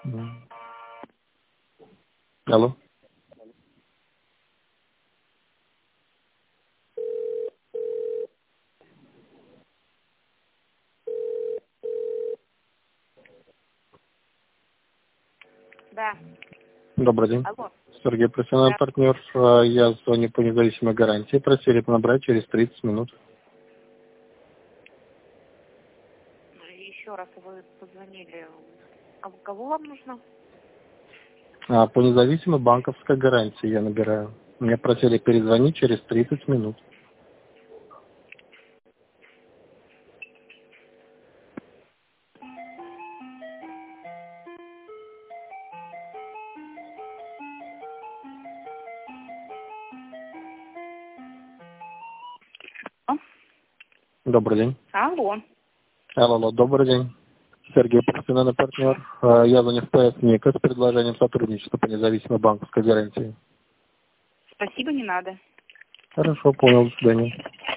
Алло. Да. Добрый день. Алло. Сергей, профессиональный партнер. Я звоню по независимой гарантии. Просили набрать через 30 минут. Еще раз вы позвонили. А кого вам нужно? По независимой банковской гарантии я набираю. Меня просили перезвонить через 30 минут. Добрый день. Алло. Алло, добрый день. Сергей, профессиональный партнер. Я звоню в ПС НИКа с предложением сотрудничества по независимой банковской гарантии. Спасибо, не надо. Хорошо, понял. До свидания.